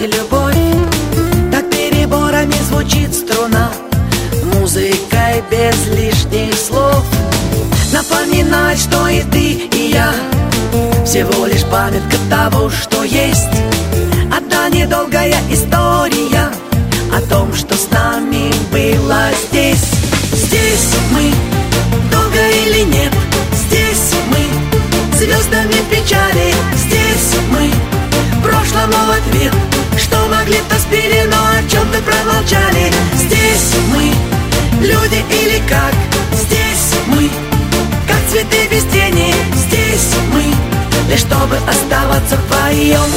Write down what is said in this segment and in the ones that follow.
любовь. Так переборами звучит струна, музыкой без лишних слов. Напоминать, что и ты, и я всего лишь памятка того, что есть. Одна недолгая история о том, что с нами было здесь. Здесь мы, долго или нет, здесь мы, звездами печали. Здесь мы, прошлому в ответ, что могли, то спели, но о чем-то промолчали. Здесь мы, люди или как, здесь мы, как цветы без тени. Здесь мы, лишь чтобы оставаться вдвоем.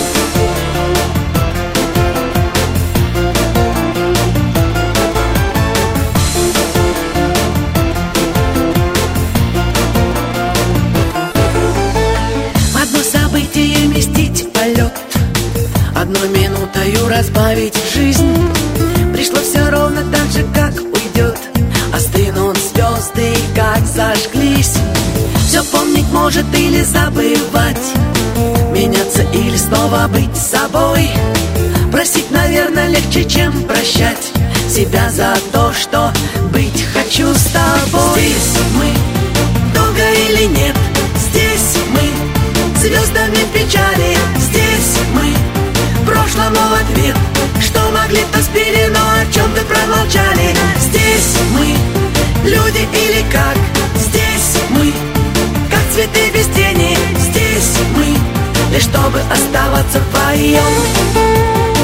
Одно событие вместить полет, одной минутою разбавить жизнь. Пришло все ровно так же, как уйдет, остынут звезды, как зажглись. Все помнить может или забывать, меняться или снова быть собой. Просить, наверное, легче, чем прощать себя за то, что быть хочу с тобой. Здесь мы, долго или нет, здесь мы, звездами печали. Здесь мы, прошлому в ответ, что могли, то спели, но о чем-то промолчали. Здесь мы, люди или как, здесь мы, как цветы без тени. Здесь мы, лишь чтобы оставаться вдвоем.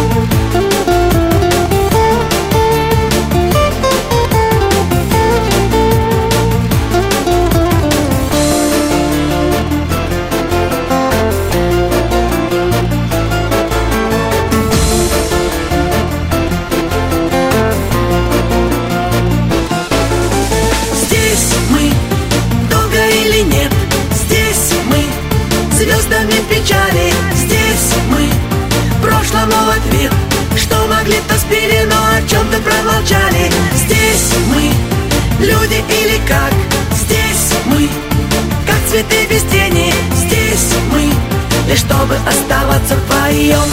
Звездами печали. Здесь мы, прошлому в ответ, что могли, то спели, но о чем-то промолчали. Здесь мы, люди или как, здесь мы, как цветы без тени. Здесь мы, лишь чтобы оставаться вдвоем.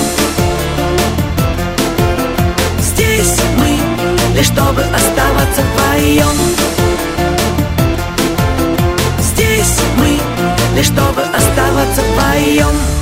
Здесь мы, лишь чтобы оставаться вдвоем. Здесь мы, лишь чтобы оставаться вдвоем.